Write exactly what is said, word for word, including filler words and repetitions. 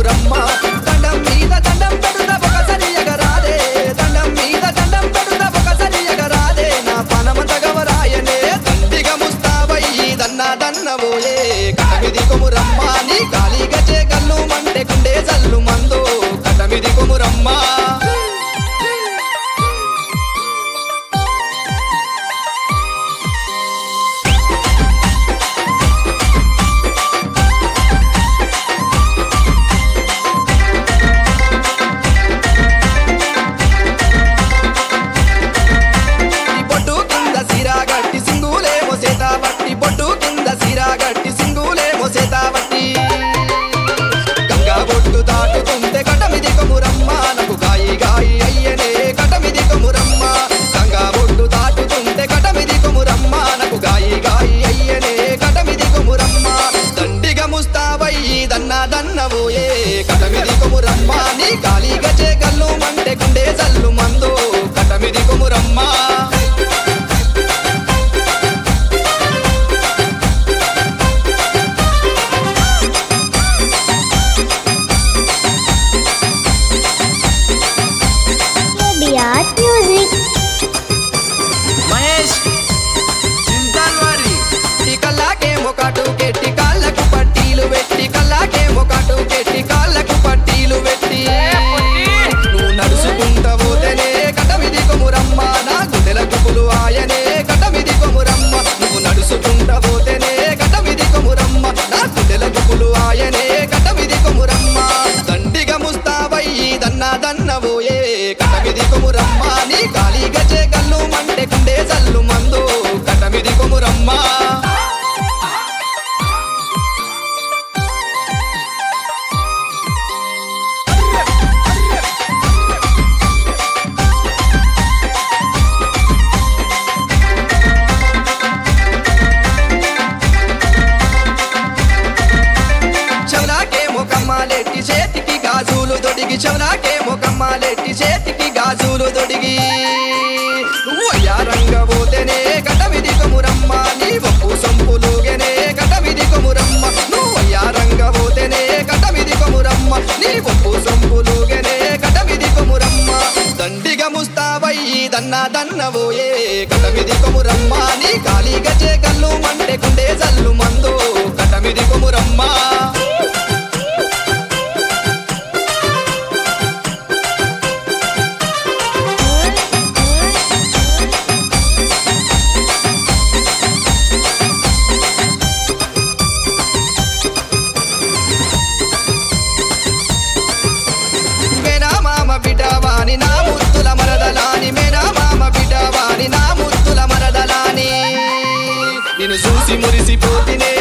కొమురమ్మ దండం మీద దండం పెడుతా ఒకసారి ఎగరాదే దండం మీద దండం పెడుతా ఒకసారి ఎగరాదే నా పనమంత గవరాయనే దండిగా ముస్తాబయ్యి దన్నా దన్నవోయే కటమిది కొమురమ్మ నీ కాలి గజే గల్లు మంటే గుండె జల్లు మందో కటమిది కొమురమ్మ బొట్టు కింద సిరాగట్టి సింగులేమో సేతావట్టి బొట్టు కింద సిరాగట్టి సింగులేమో సేతావట్టి గంగా బొట్టు దాటుతుంటే కటమిది కొమురమ్మ నాకు గాయి గాయి అయ్యనే కటమిది కొమురమ్మ గంగా బొట్టు దాటుతుంటే కటమిది కొమురమ్మ నాకు గాయి గాయి అయ్యనే కటమిది కొమురమ్మ దండిగా ముస్తాబయ్యి దన్నా దన్నవోయే కటమిది కొమురమ్మ నీ గాలి గజే గల్లు మంటే గుండె జల్లు మందో కటమిది కొమురమ్మ Biat Music. మహేష్ చింతల్వారి టికల్లాకే మొకటు కెట్టి కాళ్ళకు పట్టీలు పెట్టి కల్లాకే మొకటు కెట్టి కాళ్ళకు పట్టీలు పెట్టి నువ్వు నడుచుకుంటా పోతేనే కటమిది కొమురమ్మ నా గుండెల గుబులు ఆయనే కటమిది కొమురమ్మ నువ్వు నడుచుకుంటా పోతేనే కటమిది కొమురమ్మ నా గుండెల గుబులు ఆయనే కటమిది కొమురమ్మ దండిగా ముస్తాబయ్యి దన్నా దన్నవోయే కటమిది కొమురమ్మ నీ కాలి గజే గల్లు మంటే గుండె జల్లు మందో కటమిది కొమురమ్మ చెవులాకేమో కమ్మాలెట్టి చేతికి గాజులు దొడిగి చెవులాకేమో కమ్మాలెట్టి చేతికి గాజులు దొడిగి నువ్వు అయ్యారంగ పోతేనే కటమిది కొమురమ్మ నీ ఒప్పు సొంపులుగెనే కటమిది కొమురమ్మ నువ్వు అయ్యారంగ పోతేనే కటమిది కొమురమ్మ నీ ఒప్పు సొంపులుగెనే కటమిది కొమురమ్మ దండిగా ముస్తాబయ్యి దన్నా దన్నవోయే కటమిది కొమురమ్మ నీ కాలి గజే గల్లు మంటే గుండె జల్లు మందో కటమిది కొమురమ్మ మేనా మామ బిడ్డవాని నా ముద్దుల మరదలాని మేనా మామ బిడ్డవాని నా ముద్దుల మరదలాని నిన్ను చూసి మురిసిపోతినే